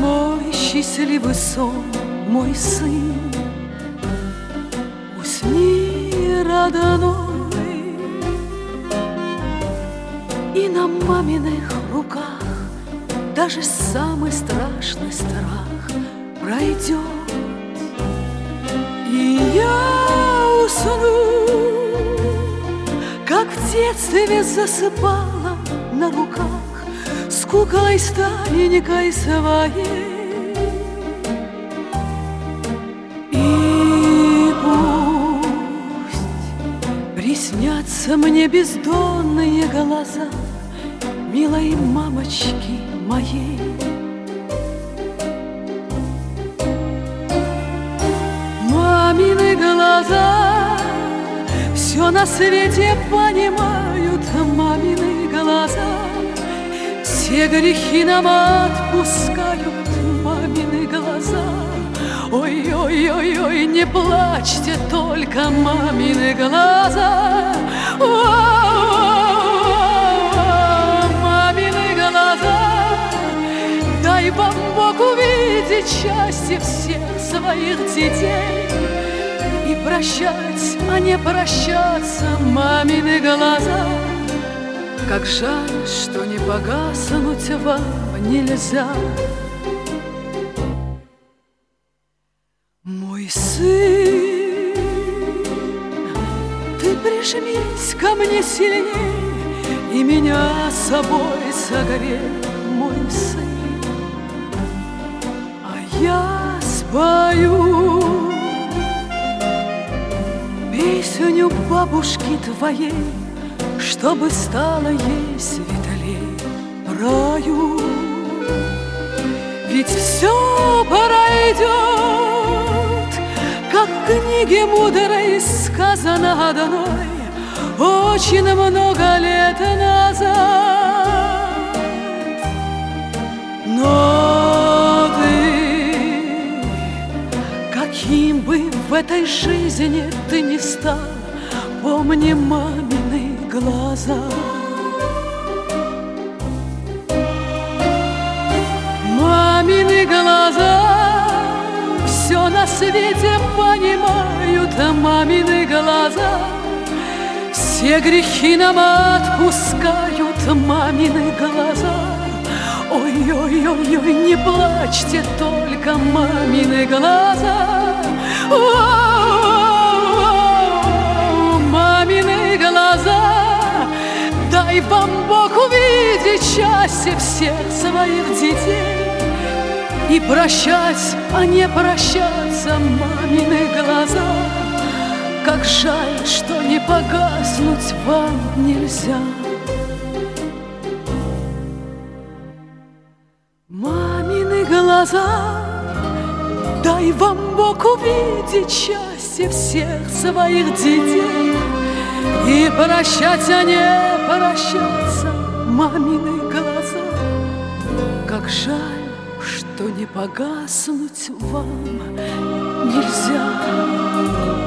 мой счастливый сон, мой сын, усни, родной, и на маминых руках даже самый страшный страх пройдет, и я усну, как в детстве засыпала на руках с куклой старенькой своей. И пусть приснятся мне бездонные глаза милой мамочки моей. Мамины глаза все на свете понимают, мамины глаза все грехи нам отпускают, мамины глаза. Ой-ой-ой-ой, не плачьте только, мамины глаза. Мамины глаза, дай вам Бог увидеть счастье всех своих детей и прощать, а не прощаться, мамины глаза. Как жаль, что не погаснуть вам нельзя. Мой сын, ты прижмись ко мне сильней и меня собой согрей, мой сын. А я спою песню бабушки твоей, чтобы стало ей светлей раю. Ведь все пройдет, как в книге мудрой сказано одной очень много лет назад. Но ты, каким бы в этой жизни ты ни стал, помни мамины глаза. Мамины глаза все на свете понимают, мамины глаза все грехи нам отпускают, мамины глаза. Ой-ой-ой-ой, не плачьте только, мамины глаза. Мамины глаза, дай вам Бог увидеть счастье всех своих детей и прощать, а не прощаться, мамины глаза. Как жаль, что не погаснуть вам нельзя. Мамины глаза, дай вам Бог увидеть счастье всех своих детей и прощать, а не прощаться, мамины глаза. Как жаль, что не погаснуть вам нельзя.